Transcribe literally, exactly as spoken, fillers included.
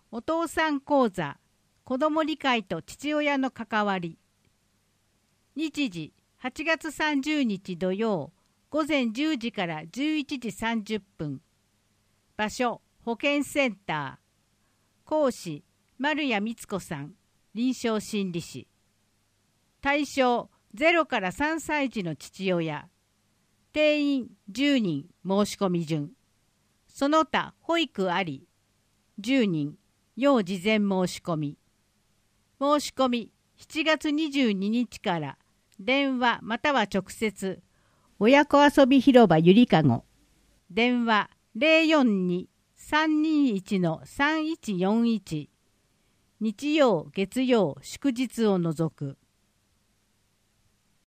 お父さん講座、子ども理解と父親の関わり。日時、はちがつさんじゅうにち土曜、午前じゅうじからじゅういちじさんじゅっぷん。場所、保健センター。講師、丸谷光子さん、臨床心理士。対象、ゼロからさんさい児の父親。定員じゅうにん、申し込み順。その他保育あり、じゅうにん、要事前申し込み。申し込みしちがつにじゅうににちから電話または直接、親子遊び広場ゆりかご。電話 ゼロよんに さんにいち さんいちよんいち。日曜、月曜、祝日を除く。